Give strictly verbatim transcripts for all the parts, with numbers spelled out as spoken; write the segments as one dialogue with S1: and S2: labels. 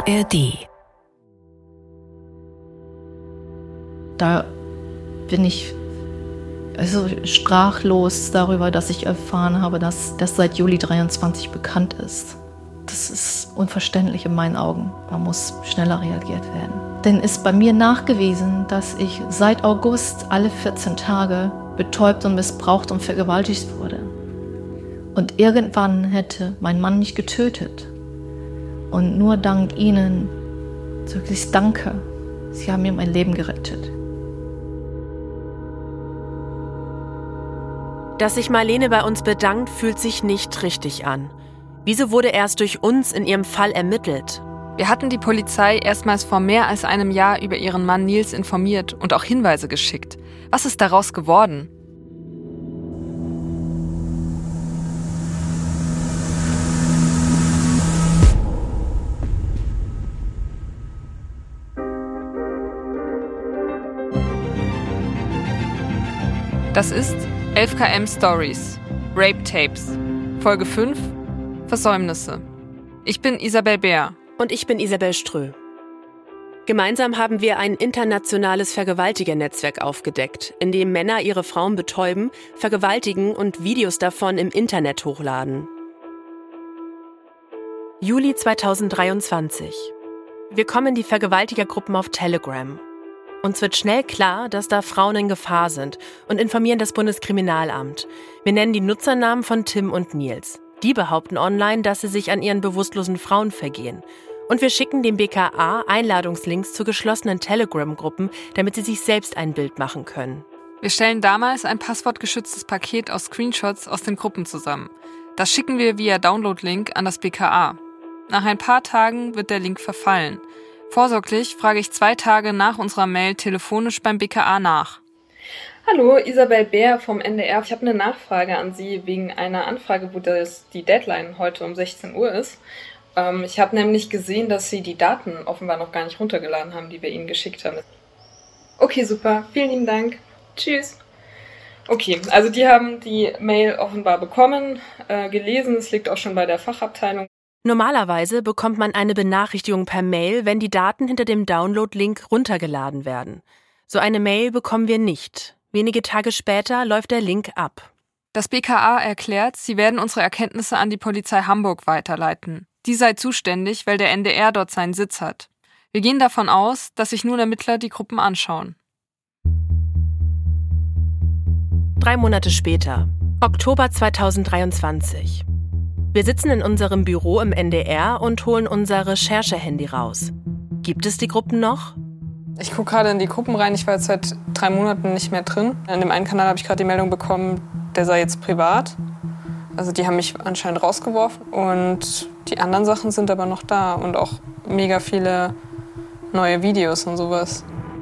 S1: R D.
S2: Da bin ich also sprachlos darüber, dass ich erfahren habe, dass das seit Juli dreiundzwanzig bekannt ist. Das ist unverständlich in meinen Augen. Da muss schneller reagiert werden. Denn ist bei mir nachgewiesen, dass ich seit August alle vierzehn Tage betäubt und missbraucht und vergewaltigt wurde. Und irgendwann hätte mein Mann mich getötet. Und nur dank Ihnen, wirklich danke, Sie haben mir mein Leben gerettet.
S1: Dass sich Marlene bei uns bedankt, fühlt sich nicht richtig an. Wieso wurde erst durch uns in ihrem Fall ermittelt?
S3: Wir hatten die Polizei erstmals vor mehr als einem Jahr über ihren Mann Nils informiert und auch Hinweise geschickt. Was ist daraus geworden? Das ist elf K M Stories, Rape Tapes, Folge fünf, Versäumnisse. Ich bin Isabel Bär.
S1: Und ich bin Isabel Strö. Gemeinsam haben wir ein internationales Vergewaltigernetzwerk aufgedeckt, in dem Männer ihre Frauen betäuben, vergewaltigen und Videos davon im Internet hochladen. Juli zweitausenddreiundzwanzig. Wir kommen in die Vergewaltigergruppen auf Telegram. Uns wird schnell klar, dass da Frauen in Gefahr sind und informieren das Bundeskriminalamt. Wir nennen die Nutzernamen von Tim und Nils. Die behaupten online, dass sie sich an ihren bewusstlosen Frauen vergehen. Und wir schicken dem B K A Einladungslinks zu geschlossenen Telegram-Gruppen, damit sie sich selbst ein Bild machen können.
S3: Wir stellen damals ein passwortgeschütztes Paket aus Screenshots aus den Gruppen zusammen. Das schicken wir via Download-Link an das B K A. Nach ein paar Tagen wird der Link verfallen. Vorsorglich frage ich zwei Tage nach unserer Mail telefonisch beim B K A nach.
S4: Hallo, Isabel Bär vom N D R. Ich habe eine Nachfrage an Sie wegen einer Anfrage, wo das die Deadline heute um sechzehn Uhr ist. Ähm, ich habe nämlich gesehen, dass Sie die Daten offenbar noch gar nicht runtergeladen haben, die wir Ihnen geschickt haben. Okay, super. Vielen lieben Dank. Tschüss. Okay, also die haben die Mail offenbar bekommen, äh, gelesen. Es liegt auch schon bei der Fachabteilung.
S1: Normalerweise bekommt man eine Benachrichtigung per Mail, wenn die Daten hinter dem Download-Link runtergeladen werden. So eine Mail bekommen wir nicht. Wenige Tage später läuft der Link ab.
S3: Das B K A erklärt, sie werden unsere Erkenntnisse an die Polizei Hamburg weiterleiten. Die sei zuständig, weil der N D R dort seinen Sitz hat. Wir gehen davon aus, dass sich nun Ermittler die Gruppen anschauen.
S1: Drei Monate später, Oktober zweitausenddreiundzwanzig. Wir sitzen in unserem Büro im N D R und holen unser Recherche-Handy raus. Gibt es die Gruppen noch?
S3: Ich gucke gerade in die Gruppen rein. Ich war jetzt seit drei Monaten nicht mehr drin. In dem einen Kanal habe ich gerade die Meldung bekommen, der sei jetzt privat. Also die haben mich anscheinend rausgeworfen. Und die anderen Sachen sind aber noch da. Und auch mega viele neue Videos und sowas.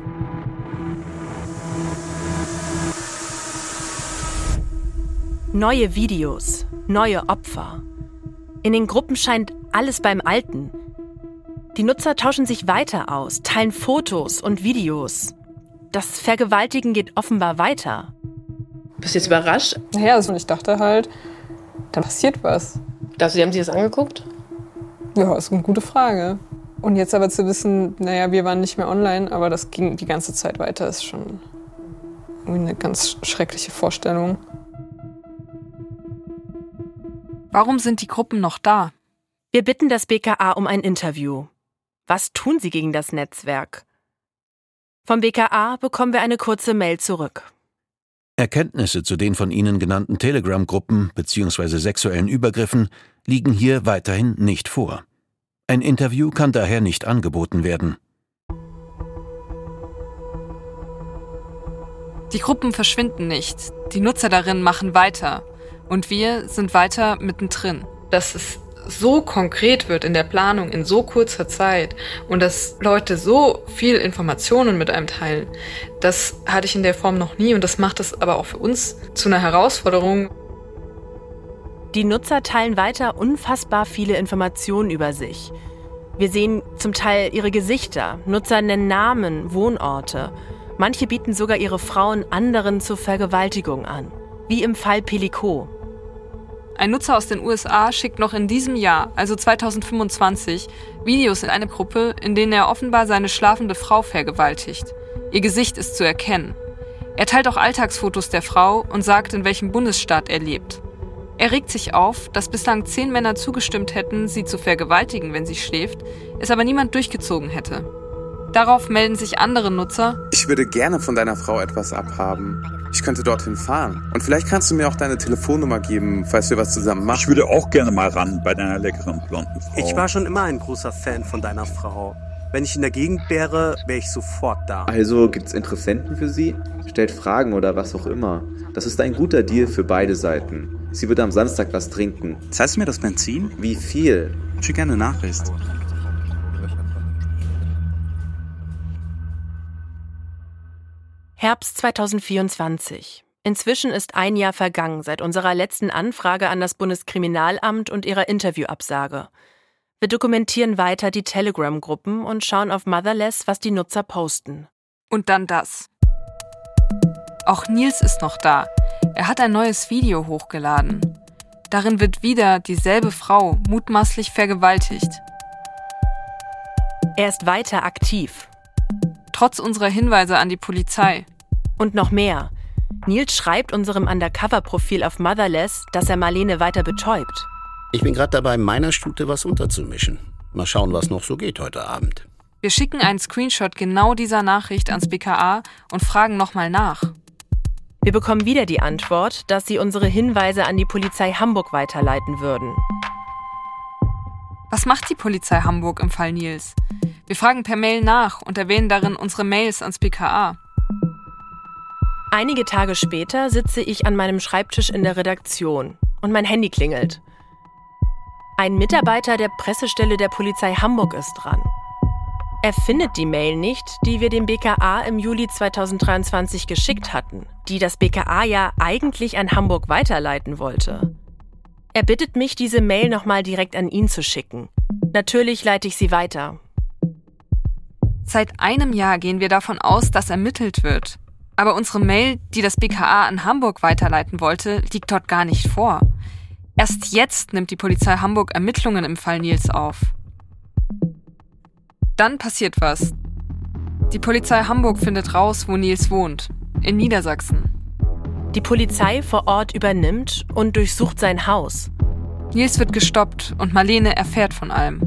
S1: Neue Videos, neue Opfer. In den Gruppen scheint alles beim Alten. Die Nutzer tauschen sich weiter aus, teilen Fotos und Videos. Das Vergewaltigen geht offenbar weiter.
S5: Bist du jetzt überrascht?
S3: Naja, also ich dachte halt, da passiert was.
S5: Also, Sie haben sich das angeguckt?
S3: Ja, ist eine gute Frage. Und jetzt aber zu wissen, naja, wir waren nicht mehr online, aber das ging die ganze Zeit weiter, ist schon irgendwie eine ganz schreckliche Vorstellung. Warum sind die Gruppen noch da?
S1: Wir bitten das B K A um ein Interview. Was tun sie gegen das Netzwerk? Vom B K A bekommen wir eine kurze Mail zurück.
S6: Erkenntnisse zu den von Ihnen genannten Telegram-Gruppen bzw. sexuellen Übergriffen liegen hier weiterhin nicht vor. Ein Interview kann daher nicht angeboten werden.
S3: Die Gruppen verschwinden nicht. Die Nutzer darin machen weiter. Und wir sind weiter mittendrin.
S4: Dass es so konkret wird in der Planung in so kurzer Zeit und dass Leute so viel Informationen mit einem teilen, das hatte ich in der Form noch nie und das macht es aber auch für uns zu einer Herausforderung.
S1: Die Nutzer teilen weiter unfassbar viele Informationen über sich. Wir sehen zum Teil ihre Gesichter, Nutzer nennen Namen, Wohnorte. Manche bieten sogar ihre Frauen anderen zur Vergewaltigung an, wie im Fall Pelico.
S3: Ein Nutzer aus den U S A schickt noch in diesem Jahr, also zweitausendfünfundzwanzig, Videos in eine Gruppe, in denen er offenbar seine schlafende Frau vergewaltigt. Ihr Gesicht ist zu erkennen. Er teilt auch Alltagsfotos der Frau und sagt, in welchem Bundesstaat er lebt. Er regt sich auf, dass bislang zehn Männer zugestimmt hätten, sie zu vergewaltigen, wenn sie schläft, es aber niemand durchgezogen hätte. Darauf melden sich andere Nutzer.
S7: Ich würde gerne von deiner Frau etwas abhaben. Ich könnte dorthin fahren. Und vielleicht kannst du mir auch deine Telefonnummer geben, falls wir was zusammen machen.
S8: Ich würde auch gerne mal ran bei deiner leckeren blonden Frau.
S9: Ich war schon immer ein großer Fan von deiner Frau. Wenn ich in der Gegend wäre, wäre ich sofort da.
S10: Also gibt's Interessenten für sie? Stellt Fragen oder was auch immer. Das ist ein guter Deal für beide Seiten. Sie wird am Samstag was trinken.
S7: Zahlst du mir das Benzin?
S10: Wie viel?
S7: Schick gerne eine Nachricht.
S1: Herbst zweitausendvierundzwanzig. Inzwischen ist ein Jahr vergangen seit unserer letzten Anfrage an das Bundeskriminalamt und ihrer Interviewabsage. Wir dokumentieren weiter die Telegram-Gruppen und schauen auf Motherless, was die Nutzer posten.
S3: Und dann das. Auch Nils ist noch da. Er hat ein neues Video hochgeladen. Darin wird wieder dieselbe Frau mutmaßlich vergewaltigt.
S1: Er ist weiter aktiv.
S3: Trotz unserer Hinweise an die Polizei.
S1: Und noch mehr. Nils schreibt unserem Undercover-Profil auf Motherless, dass er Marlene weiter betäubt.
S11: Ich bin gerade dabei, meiner Stute was unterzumischen. Mal schauen, was noch so geht heute Abend.
S3: Wir schicken einen Screenshot genau dieser Nachricht ans B K A und fragen nochmal nach.
S1: Wir bekommen wieder die Antwort, dass sie unsere Hinweise an die Polizei Hamburg weiterleiten würden.
S3: Was macht die Polizei Hamburg im Fall Nils? Wir fragen per Mail nach und erwähnen darin unsere Mails ans B K A.
S1: Einige Tage später sitze ich an meinem Schreibtisch in der Redaktion und mein Handy klingelt. Ein Mitarbeiter der Pressestelle der Polizei Hamburg ist dran. Er findet die Mail nicht, die wir dem B K A im Juli zweitausenddreiundzwanzig geschickt hatten, die das B K A ja eigentlich an Hamburg weiterleiten wollte. Er bittet mich, diese Mail nochmal direkt an ihn zu schicken. Natürlich leite ich sie weiter.
S3: Seit einem Jahr gehen wir davon aus, dass ermittelt wird. Aber unsere Mail, die das B K A an Hamburg weiterleiten wollte, liegt dort gar nicht vor. Erst jetzt nimmt die Polizei Hamburg Ermittlungen im Fall Nils auf. Dann passiert was. Die Polizei Hamburg findet raus, wo Nils wohnt. In Niedersachsen.
S1: Die Polizei vor Ort übernimmt und durchsucht sein Haus.
S3: Nils wird gestoppt und Marlene erfährt von allem.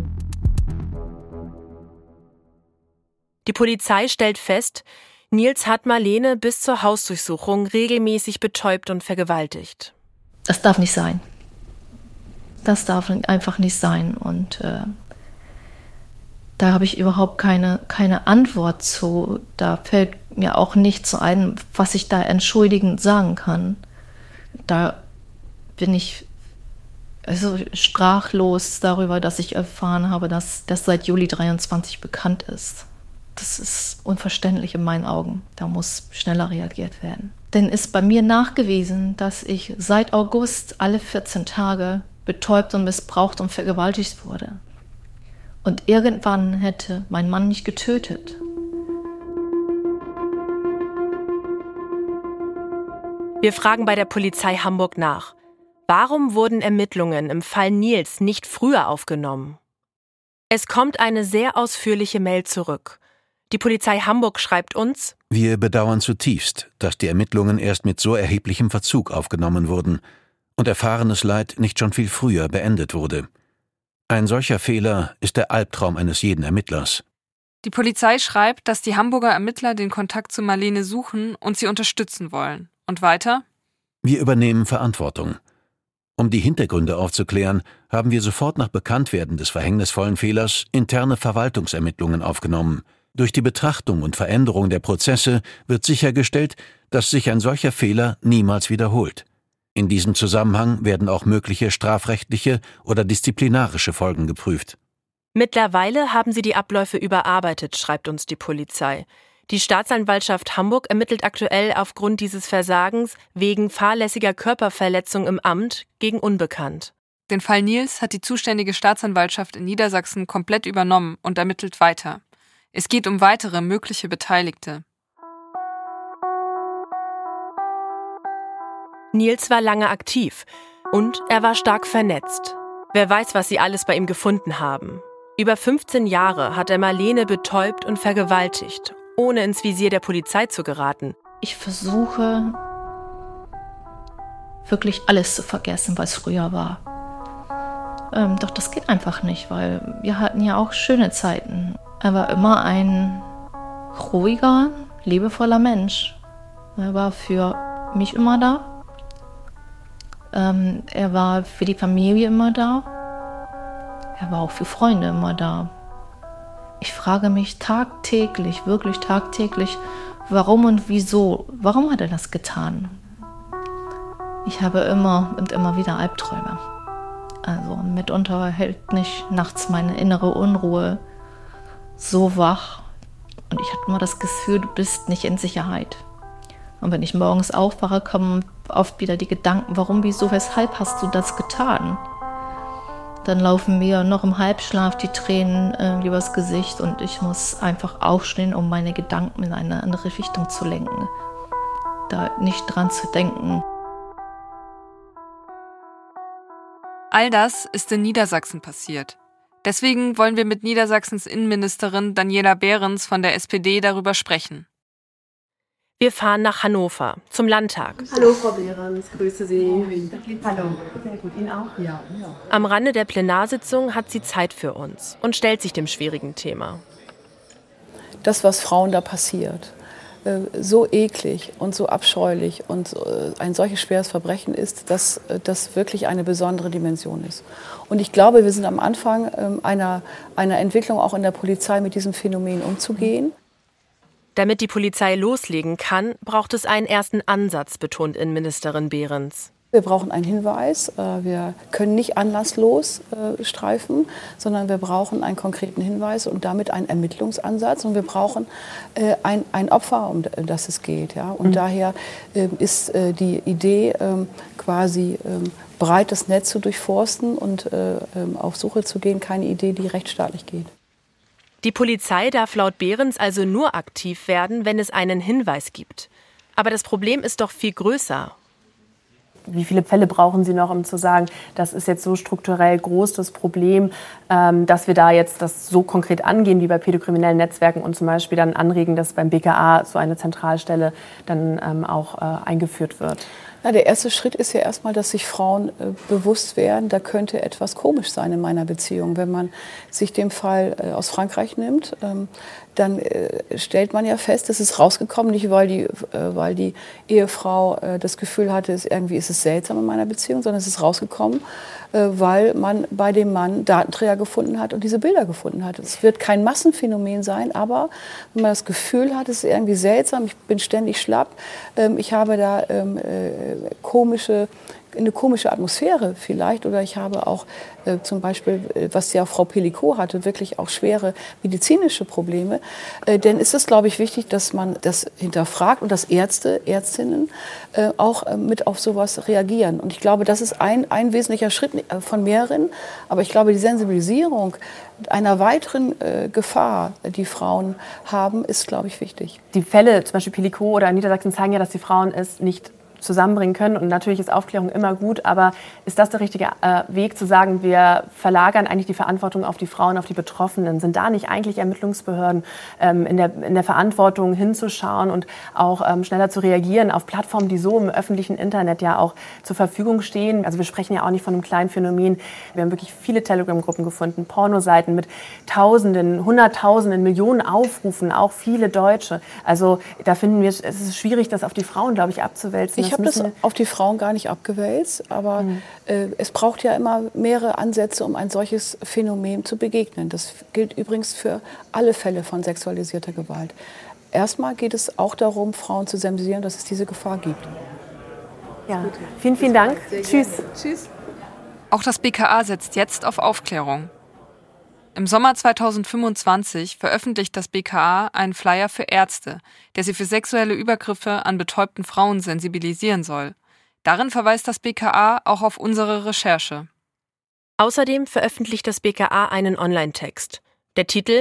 S1: Die Polizei stellt fest, Nils hat Marlene bis zur Hausdurchsuchung regelmäßig betäubt und vergewaltigt.
S2: Das darf nicht sein. Das darf einfach nicht sein. Und äh, da habe ich überhaupt keine, keine Antwort zu. Da fällt mir auch nichts ein, was ich da entschuldigend sagen kann. Da bin ich also sprachlos darüber, dass ich erfahren habe, dass das seit Juli dreiundzwanzig bekannt ist. Das ist unverständlich in meinen Augen. Da muss schneller reagiert werden. Denn ist bei mir nachgewiesen, dass ich seit August alle vierzehn Tage betäubt und missbraucht und vergewaltigt wurde. Und irgendwann hätte mein Mann mich getötet.
S1: Wir fragen bei der Polizei Hamburg nach. Warum wurden Ermittlungen im Fall Nils nicht früher aufgenommen? Es kommt eine sehr ausführliche Mail zurück. Die Polizei Hamburg schreibt uns:
S6: Wir bedauern zutiefst, dass die Ermittlungen erst mit so erheblichem Verzug aufgenommen wurden und erfahrenes Leid nicht schon viel früher beendet wurde. Ein solcher Fehler ist der Albtraum eines jeden Ermittlers.
S3: Die Polizei schreibt, dass die Hamburger Ermittler den Kontakt zu Marlene suchen und sie unterstützen wollen. Und weiter?
S6: Wir übernehmen Verantwortung. Um die Hintergründe aufzuklären, haben wir sofort nach Bekanntwerden des verhängnisvollen Fehlers interne Verwaltungsermittlungen aufgenommen. Durch die Betrachtung und Veränderung der Prozesse wird sichergestellt, dass sich ein solcher Fehler niemals wiederholt. In diesem Zusammenhang werden auch mögliche strafrechtliche oder disziplinarische Folgen geprüft.
S1: Mittlerweile haben sie die Abläufe überarbeitet, schreibt uns die Polizei. Die Staatsanwaltschaft Hamburg ermittelt aktuell aufgrund dieses Versagens wegen fahrlässiger Körperverletzung im Amt gegen Unbekannt.
S3: Den Fall Nils hat die zuständige Staatsanwaltschaft in Niedersachsen komplett übernommen und ermittelt weiter. Es geht um weitere mögliche Beteiligte.
S1: Nils war lange aktiv. Und er war stark vernetzt. Wer weiß, was sie alles bei ihm gefunden haben. Über fünfzehn Jahre hat er Marlene betäubt und vergewaltigt, ohne ins Visier der Polizei zu geraten.
S2: Ich versuche, wirklich alles zu vergessen, was früher war. Ähm, doch das geht einfach nicht, weil wir hatten ja auch schöne Zeiten. Er war immer ein ruhiger, liebevoller Mensch. Er war für mich immer da. Ähm, er war für die Familie immer da. Er war auch für Freunde immer da. Ich frage mich tagtäglich, wirklich tagtäglich, warum und wieso, warum hat er das getan? Ich habe immer und immer wieder Albträume. Also mitunter hält mich nachts meine innere Unruhe so wach. Und ich habe immer das Gefühl, du bist nicht in Sicherheit. Und wenn ich morgens aufwache, kommen oft wieder die Gedanken, warum, wieso, weshalb hast du das getan? Dann laufen mir noch im Halbschlaf die Tränen äh, übers Gesicht und ich muss einfach aufstehen, um meine Gedanken in eine andere Richtung zu lenken. Da nicht dran zu denken.
S3: All das ist in Niedersachsen passiert. Deswegen wollen wir mit Niedersachsens Innenministerin Daniela Behrens von der S P D darüber sprechen.
S1: Wir fahren nach Hannover, zum Landtag.
S5: Hallo Frau Behrens, grüße Sie. Hallo, sehr gut, Ihnen auch? Ja. ja.
S1: Am Rande der Plenarsitzung hat sie Zeit für uns und stellt sich dem schwierigen Thema.
S12: Das, was Frauen da passiert, so eklig und so abscheulich und ein solches schweres Verbrechen ist, dass das wirklich eine besondere Dimension ist. Und ich glaube, wir sind am Anfang einer, einer Entwicklung auch in der Polizei, mit diesem Phänomen umzugehen.
S1: Damit die Polizei loslegen kann, braucht es einen ersten Ansatz, betont Innenministerin Behrens.
S12: Wir brauchen einen Hinweis. Wir können nicht anlasslos streifen, sondern wir brauchen einen konkreten Hinweis und damit einen Ermittlungsansatz. Und wir brauchen ein, ein Opfer, um das es geht. Ja? Und mhm. daher ist die Idee, quasi breit das Netz zu durchforsten und auf Suche zu gehen, keine Idee, die rechtsstaatlich geht.
S1: Die Polizei darf laut Behrens also nur aktiv werden, wenn es einen Hinweis gibt. Aber das Problem ist doch viel größer.
S5: Wie viele Fälle brauchen Sie noch, um zu sagen, das ist jetzt so strukturell groß, das Problem, ähm, dass wir da jetzt das so konkret angehen, wie bei pädokriminellen Netzwerken und zum Beispiel dann anregen, dass beim B K A so eine Zentralstelle dann ähm, auch äh, eingeführt wird?
S12: Na, der erste Schritt ist ja erstmal, dass sich Frauen äh, bewusst werden, da könnte etwas komisch sein in meiner Beziehung. Wenn man sich den Fall äh, aus Frankreich nimmt, ähm, dann äh, stellt man ja fest, es ist rausgekommen, nicht weil die, äh, weil die Ehefrau äh, das Gefühl hatte, es, irgendwie ist es seltsam in meiner Beziehung, sondern es ist rausgekommen, äh, weil man bei dem Mann Datenträger gefunden hat und diese Bilder gefunden hat. Es wird kein Massenphänomen sein, aber wenn man das Gefühl hat, es ist irgendwie seltsam, ich bin ständig schlapp, ähm, ich habe da ähm, äh, komische eine komische Atmosphäre vielleicht, oder ich habe auch äh, zum Beispiel, äh, was ja Frau Pellicot hatte, wirklich auch schwere medizinische Probleme. Äh, denn ist es, glaube ich, wichtig, dass man das hinterfragt und dass Ärzte, Ärztinnen äh, auch äh, mit auf sowas reagieren. Und ich glaube, das ist ein, ein wesentlicher Schritt von mehreren. Aber ich glaube, die Sensibilisierung einer weiteren äh, Gefahr, die Frauen haben, ist, glaube ich, wichtig.
S5: Die Fälle, zum Beispiel Pellicot oder Niedersachsen, zeigen ja, dass die Frauen es nicht zusammenbringen können. Und natürlich ist Aufklärung immer gut, aber ist das der richtige äh, Weg, zu sagen, wir verlagern eigentlich die Verantwortung auf die Frauen, auf die Betroffenen? Sind da nicht eigentlich Ermittlungsbehörden ähm, in, der, in der Verantwortung hinzuschauen und auch ähm, schneller zu reagieren auf Plattformen, die so im öffentlichen Internet ja auch zur Verfügung stehen? Also wir sprechen ja auch nicht von einem kleinen Phänomen. Wir haben wirklich viele Telegram-Gruppen gefunden, Pornoseiten mit Tausenden, Hunderttausenden, Millionen Aufrufen, auch viele Deutsche. Also da finden wir, es ist schwierig, das auf die Frauen, glaube ich, abzuwälzen.
S12: Ich habe das auf die Frauen gar nicht abgewälzt, aber mhm. äh, es braucht ja immer mehrere Ansätze, um ein solches Phänomen zu begegnen. Das gilt übrigens für alle Fälle von sexualisierter Gewalt. Erstmal geht es auch darum, Frauen zu sensibilisieren, dass es diese Gefahr gibt.
S5: Ja. Vielen, vielen Dank. Tschüss. Tschüss.
S3: Auch das B K A setzt jetzt auf Aufklärung. Im Sommer zweitausendfünfundzwanzig veröffentlicht das B K A einen Flyer für Ärzte, der sie für sexuelle Übergriffe an betäubten Frauen sensibilisieren soll. Darin verweist das B K A auch auf unsere Recherche.
S1: Außerdem veröffentlicht das B K A einen Online-Text. Der Titel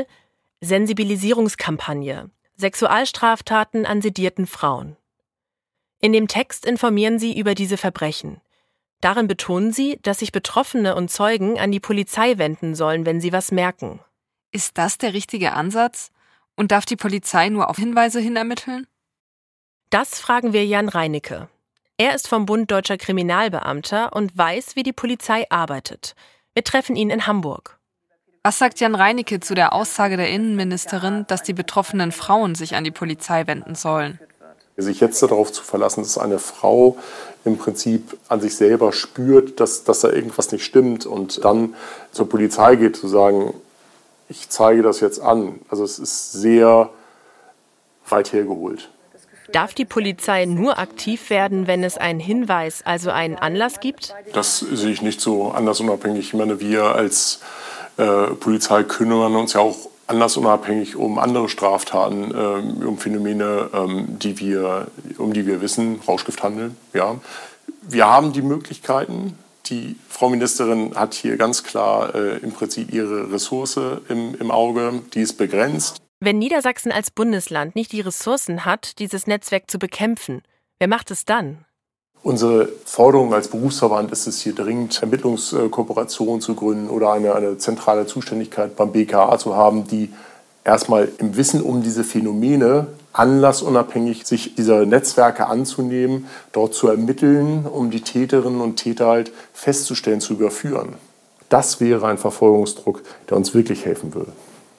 S1: Sensibilisierungskampagne – Sexualstraftaten an sedierten Frauen. In dem Text informieren sie über diese Verbrechen. Darin betonen sie, dass sich Betroffene und Zeugen an die Polizei wenden sollen, wenn sie was merken.
S3: Ist das der richtige Ansatz? Und darf die Polizei nur auf Hinweise hin ermitteln?
S1: Das fragen wir Jan Reinicke. Er ist vom Bund Deutscher Kriminalbeamter und weiß, wie die Polizei arbeitet. Wir treffen ihn in Hamburg.
S3: Was sagt Jan Reinicke zu der Aussage der Innenministerin, dass die betroffenen Frauen sich an die Polizei wenden sollen?
S13: Sich jetzt darauf zu verlassen, dass eine Frau im Prinzip an sich selber spürt, dass, dass da irgendwas nicht stimmt und dann zur Polizei geht, zu sagen, ich zeige das jetzt an. Also es ist sehr weit hergeholt.
S1: Darf die Polizei nur aktiv werden, wenn es einen Hinweis, also einen Anlass gibt?
S13: Das sehe ich nicht so anlassunabhängig. Ich meine, wir als äh, Polizei kümmern uns ja auch anlassunabhängig um andere Straftaten, äh, um Phänomene, ähm, die wir, um die wir wissen, Rauschgifthandel. Ja. Wir haben die Möglichkeiten. Die Frau Ministerin hat hier ganz klar äh, im Prinzip ihre Ressource im, im Auge. Die ist begrenzt.
S1: Wenn Niedersachsen als Bundesland nicht die Ressourcen hat, dieses Netzwerk zu bekämpfen, wer macht es dann?
S13: Unsere Forderung als Berufsverband ist es hier dringend, Ermittlungskooperationen zu gründen oder eine, eine zentrale Zuständigkeit beim B K A zu haben, die erstmal im Wissen um diese Phänomene anlassunabhängig sich dieser Netzwerke anzunehmen, dort zu ermitteln, um die Täterinnen und Täter halt festzustellen, zu überführen. Das wäre ein Verfolgungsdruck, der uns wirklich helfen würde.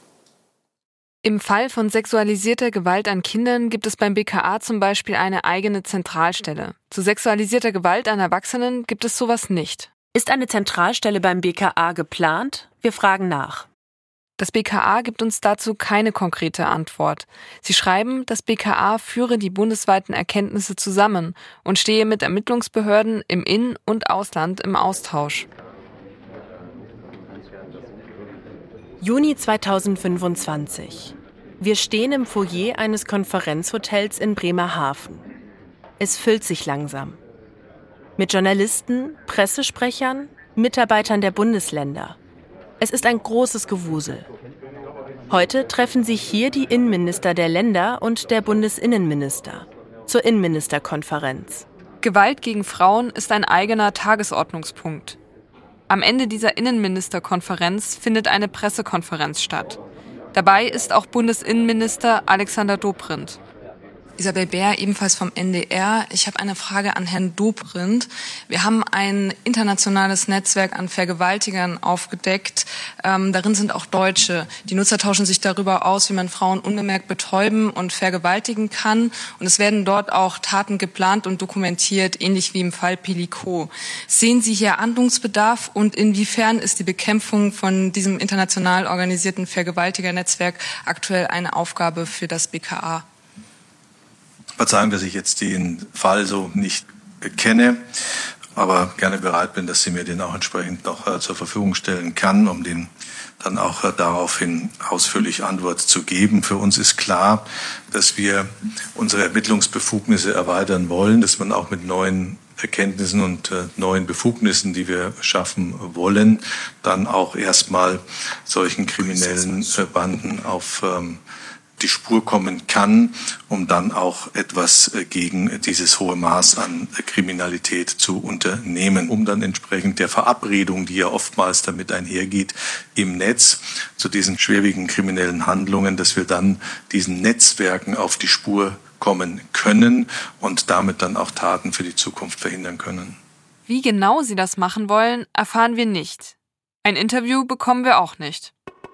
S3: Im Fall von sexualisierter Gewalt an Kindern gibt es beim B K A zum Beispiel eine eigene Zentralstelle. Zu sexualisierter Gewalt an Erwachsenen gibt es sowas nicht.
S1: Ist eine Zentralstelle beim B K A geplant? Wir fragen nach.
S3: Das B K A gibt uns dazu keine konkrete Antwort. Sie schreiben, das B K A führe die bundesweiten Erkenntnisse zusammen und stehe mit Ermittlungsbehörden im In- und Ausland im Austausch.
S1: Juni zweitausendfünfundzwanzig. Wir stehen im Foyer eines Konferenzhotels in Bremerhaven. Es füllt sich langsam. Mit Journalisten, Pressesprechern, Mitarbeitern der Bundesländer. Es ist ein großes Gewusel. Heute treffen sich hier die Innenminister der Länder und der Bundesinnenminister zur Innenministerkonferenz.
S3: Gewalt gegen Frauen ist ein eigener Tagesordnungspunkt. Am Ende dieser Innenministerkonferenz findet eine Pressekonferenz statt. Dabei ist auch Bundesinnenminister Alexander Dobrindt.
S14: Isabel Bär, ebenfalls vom N D R. Ich habe eine Frage an Herrn Dobrindt. Wir haben ein internationales Netzwerk an Vergewaltigern aufgedeckt. Ähm, darin sind auch Deutsche. Die Nutzer tauschen sich darüber aus, wie man Frauen unbemerkt betäuben und vergewaltigen kann. Und es werden dort auch Taten geplant und dokumentiert, ähnlich wie im Fall Pelico. Sehen Sie hier Handlungsbedarf und inwiefern ist die Bekämpfung von diesem international organisierten Vergewaltigernetzwerk aktuell eine Aufgabe für das B K A?
S15: Verzeihen, dass ich jetzt den Fall so nicht kenne, aber gerne bereit bin, dass sie mir den auch entsprechend noch äh, zur Verfügung stellen kann, um den dann auch äh, daraufhin ausführlich Antwort zu geben. Für uns ist klar, dass wir unsere Ermittlungsbefugnisse erweitern wollen, dass man auch mit neuen Erkenntnissen und äh, neuen Befugnissen, die wir schaffen wollen, dann auch erstmal solchen kriminellen äh, Banden auf ähm, die Spur kommen kann, um dann auch etwas gegen dieses hohe Maß an Kriminalität zu unternehmen, um dann entsprechend der Verabredung, die ja oftmals damit einhergeht, im Netz zu diesen schwerwiegenden kriminellen Handlungen, dass wir dann diesen Netzwerken auf die Spur kommen können und damit dann auch Taten für die Zukunft verhindern können.
S3: Wie genau sie das machen wollen, erfahren wir nicht. Ein Interview bekommen wir auch nicht.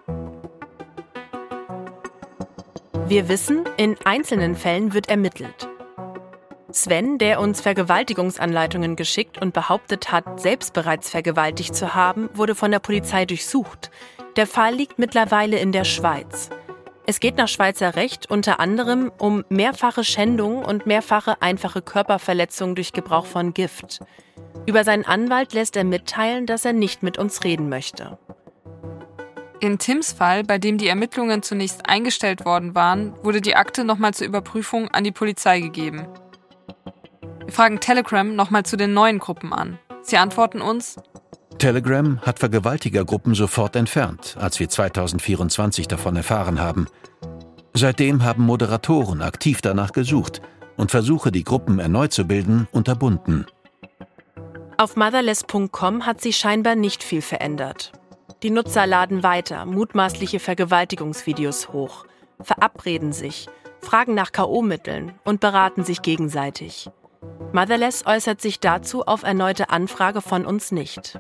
S1: Wir wissen, in einzelnen Fällen wird ermittelt. Sven, der uns Vergewaltigungsanleitungen geschickt und behauptet hat, selbst bereits vergewaltigt zu haben, wurde von der Polizei durchsucht. Der Fall liegt mittlerweile in der Schweiz. Es geht nach Schweizer Recht unter anderem um mehrfache Schändung und mehrfache einfache Körperverletzung durch Gebrauch von Gift. Über seinen Anwalt lässt er mitteilen, dass er nicht mit uns reden möchte.
S3: In Tims Fall, bei dem die Ermittlungen zunächst eingestellt worden waren, wurde die Akte nochmal zur Überprüfung an die Polizei gegeben. Wir fragen Telegram nochmal zu den neuen Gruppen an. Sie antworten uns:
S6: Telegram hat Vergewaltigergruppen sofort entfernt, als wir zweitausendvierundzwanzig davon erfahren haben. Seitdem haben Moderatoren aktiv danach gesucht und Versuche, die Gruppen erneut zu bilden, unterbunden.
S1: Auf motherless punkt com hat sich scheinbar nicht viel verändert. Die Nutzer laden weiter mutmaßliche Vergewaltigungsvideos hoch, verabreden sich, fragen nach K O-Mitteln und beraten sich gegenseitig. Motherless äußert sich dazu auf erneute Anfrage von uns nicht.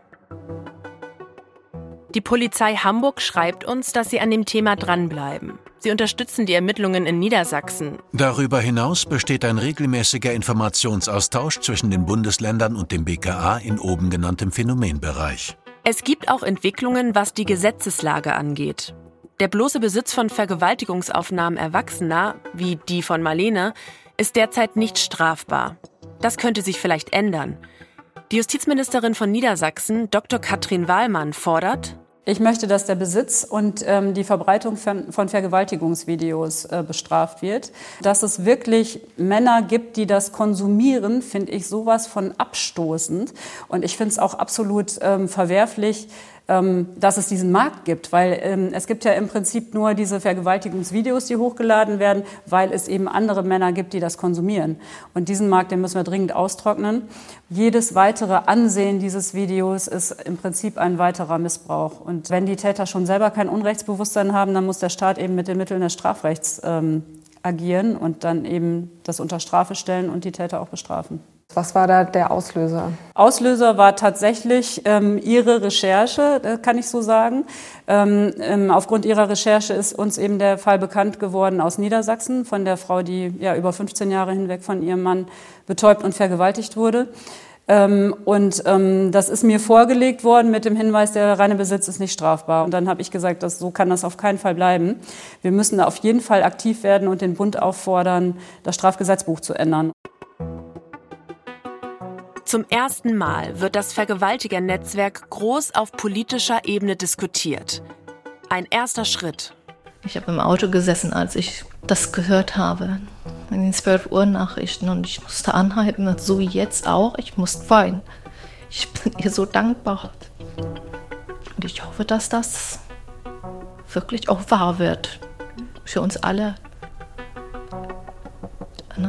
S1: Die Polizei Hamburg schreibt uns, dass sie an dem Thema dranbleiben. Sie unterstützen die Ermittlungen in Niedersachsen.
S6: Darüber hinaus besteht ein regelmäßiger Informationsaustausch zwischen den Bundesländern und dem B K A in oben genanntem Phänomenbereich.
S1: Es gibt auch Entwicklungen, was die Gesetzeslage angeht. Der bloße Besitz von Vergewaltigungsaufnahmen Erwachsener, wie die von Marlene, ist derzeit nicht strafbar. Das könnte sich vielleicht ändern. Die Justizministerin von Niedersachsen, Doktor Katrin Wahlmann, fordert:
S16: Ich möchte, dass der Besitz und ähm, die Verbreitung von, von Vergewaltigungsvideos äh, bestraft wird. Dass es wirklich Männer gibt, die das konsumieren, finde ich sowas von abstoßend. Und ich finde es auch absolut ähm, verwerflich, ähm, dass es diesen Markt gibt. Weil ähm, es gibt ja im Prinzip nur diese Vergewaltigungsvideos, die hochgeladen werden, weil es eben andere Männer gibt, die das konsumieren. Und diesen Markt, den müssen wir dringend austrocknen. Jedes weitere Ansehen dieses Videos ist im Prinzip ein weiterer Missbrauch. Und wenn die Täter schon selber kein Unrechtsbewusstsein haben, dann muss der Staat eben mit den Mitteln des Strafrechts ähm, agieren und dann eben das unter Strafe stellen und die Täter auch bestrafen.
S3: Was war da der Auslöser?
S16: Auslöser war tatsächlich ähm, ihre Recherche, äh, kann ich so sagen. Ähm, ähm, aufgrund ihrer Recherche ist uns eben der Fall bekannt geworden aus Niedersachsen von der Frau, die ja über fünfzehn Jahre hinweg von ihrem Mann betäubt und vergewaltigt wurde. Ähm, und ähm, das ist mir vorgelegt worden mit dem Hinweis, der reine Besitz ist nicht strafbar. Und dann habe ich gesagt, dass, so kann das auf keinen Fall bleiben. Wir müssen da auf jeden Fall aktiv werden und den Bund auffordern, das Strafgesetzbuch zu ändern.
S1: Zum ersten Mal wird das Vergewaltigernetzwerk groß auf politischer Ebene diskutiert. Ein erster Schritt.
S2: Ich habe im Auto gesessen, als ich das gehört habe, in den zwölf Uhr Nachrichten, und ich musste anhalten, so wie jetzt auch, ich musste weinen. Ich bin ihr so dankbar. Und ich hoffe, dass das wirklich auch wahr wird. Für uns alle. Ne?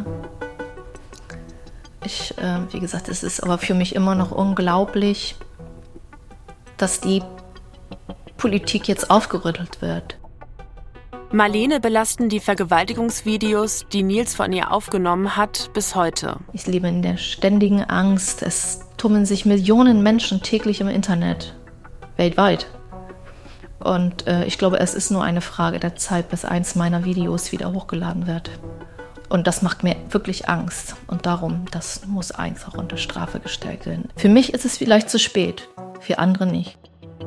S2: Ich, äh, wie gesagt, es ist aber für mich immer noch unglaublich, dass die Politik jetzt aufgerüttelt wird.
S1: Marlene belasten die Vergewaltigungsvideos, die Nils von ihr aufgenommen hat, bis heute.
S2: Ich lebe in der ständigen Angst. Es tummeln sich Millionen Menschen täglich im Internet, weltweit. Und äh, ich glaube, es ist nur eine Frage der Zeit, bis eins meiner Videos wieder hochgeladen wird. Und das macht mir wirklich Angst. Und darum, das muss einfach unter Strafe gestellt werden. Für mich ist es vielleicht zu spät, für andere nicht.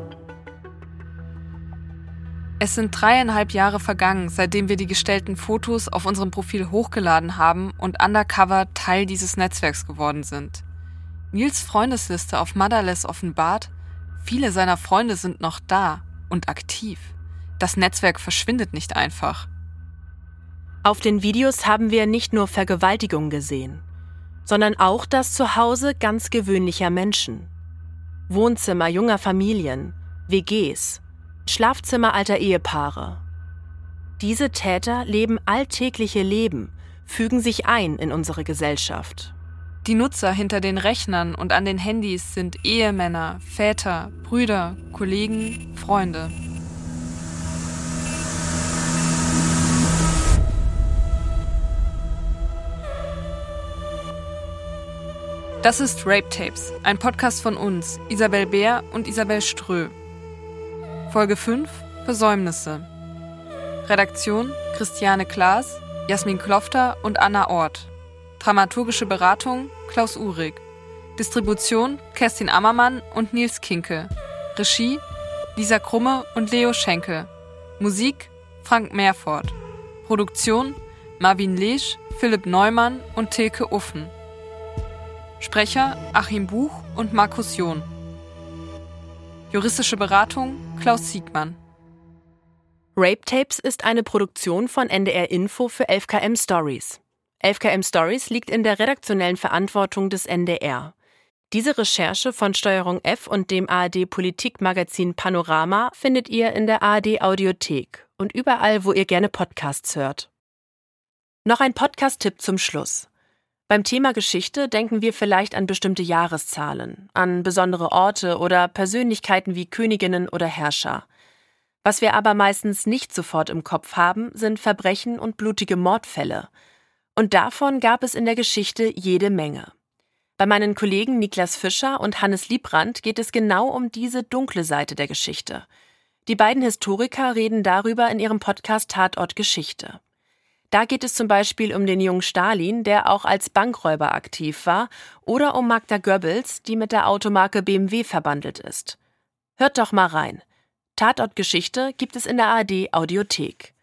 S14: Es sind dreieinhalb Jahre vergangen, seitdem wir die gestellten Fotos auf unserem Profil hochgeladen haben und undercover Teil dieses Netzwerks geworden sind. Nils' Freundesliste auf Motherless offenbart, viele seiner Freunde sind noch da und aktiv. Das Netzwerk verschwindet nicht einfach.
S1: Auf den Videos haben wir nicht nur Vergewaltigung gesehen, sondern auch das Zuhause ganz gewöhnlicher Menschen. Wohnzimmer junger Familien, W Gs, Schlafzimmer alter Ehepaare. Diese Täter leben alltägliche Leben, fügen sich ein in unsere Gesellschaft.
S14: Die Nutzer hinter den Rechnern und an den Handys sind Ehemänner, Väter, Brüder, Kollegen, Freunde. Das ist Rape Tapes, ein Podcast von uns, Isabel Beer und Isabel Strö. Folge fünf, Versäumnisse. Redaktion Christiane Klaas, Jasmin Klofter und Anna Ort. Dramaturgische Beratung Klaus Uhrig. Distribution Kerstin Ammermann und Nils Kinke. Regie Lisa Krumme und Leo Schenke. Musik Frank Meerfort. Produktion Marvin Lesch, Philipp Neumann und Tilke Uffen. Sprecher Achim Buch und Markus John. Juristische Beratung Klaus Siegmann.
S1: Rape Tapes ist eine Produktion von N D R Info für elf K M Stories. elf K M Stories liegt in der redaktionellen Verantwortung des N D R. Diese Recherche von Steuerung F und dem A R D-Politikmagazin Panorama findet ihr in der A R D-Audiothek und überall, wo ihr gerne Podcasts hört. Noch ein Podcast-Tipp zum Schluss. Beim Thema Geschichte denken wir vielleicht an bestimmte Jahreszahlen, an besondere Orte oder Persönlichkeiten wie Königinnen oder Herrscher. Was wir aber meistens nicht sofort im Kopf haben, sind Verbrechen und blutige Mordfälle. Und davon gab es in der Geschichte jede Menge. Bei meinen Kollegen Niklas Fischer und Hannes Liebrandt geht es genau um diese dunkle Seite der Geschichte. Die beiden Historiker reden darüber in ihrem Podcast Tatort Geschichte. Da geht es zum Beispiel um den jungen Stalin, der auch als Bankräuber aktiv war, oder um Magda Goebbels, die mit der Automarke B M W verbandelt ist. Hört doch mal rein. Tatort Geschichte gibt es in der A R D Audiothek.